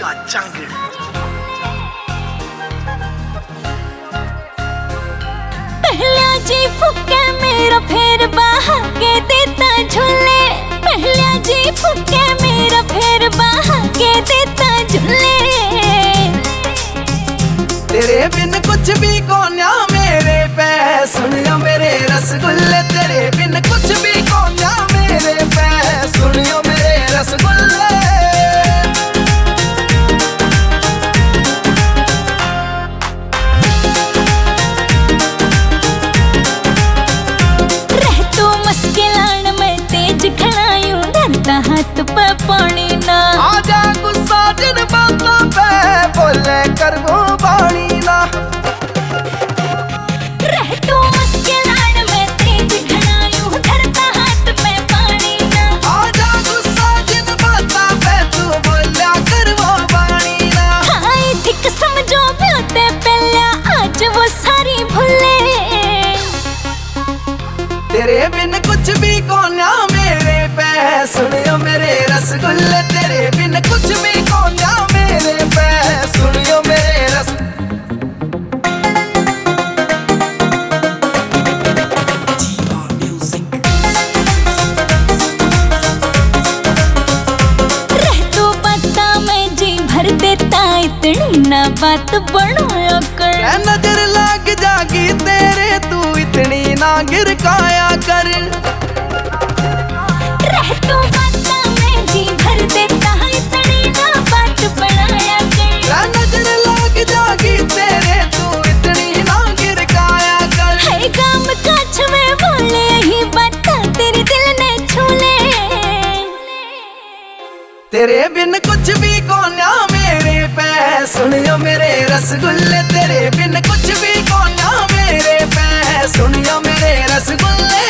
चांगड़। पहला जी फुके मेरा फेर बहा के देता झूले। पहला जी फुके मेरा फेर बहा के देता झूले। तेरे बिन कुछ भी कोन्या मेरे पे सुनियो मेरे रसगुल्ले। तेरे बिन कुछ भी कोन्या मेरे पे सुनियो मेरे रसगुल्ले। रह तू मुश्किलान में तेज खड़ायूं धरता हाथ पे पानी ना। आजा गुस्सा जिन बातों पे बोले कर वो बाणी ना। रह तू मुश्किलान में तेज खड़ायूं धरता हाथ पे पानी ना। आजा गुस्सा जिन बातों पे तू बोला कर वो बाणी ना। हाय ठीक समझो प्योते पहला आज वो सारी भूले। तेरे बिन कुछ भी कोन्या मेरे पे सुनियो मेरे रसगुल्ले। तेरे बिन कुछ भी कोन्या मेरे पे सुनियो मेरे रस। रह तू पता में जी भर देता इतनी ना बात बढ़ाया कर। क्या नजर लग जागी तेरे तू इतनी ना गिरकाया कर। रह तू पता में जी भर देता इतनी ना बात बढ़ाया कर। क्या नजर लग जागी तेरे तू इतनी ना गिरकाया कर। है काम काछ में बोले यही बात तेरे दिल ने छू ले। तेरे बिन कुछ भी कोन्या मेरे पे सुनियो मेरे रसगुल्ले। तेरे बिन कुछ भी कोन्या मेरे पे सुनियो मेरे रसगुल्ले।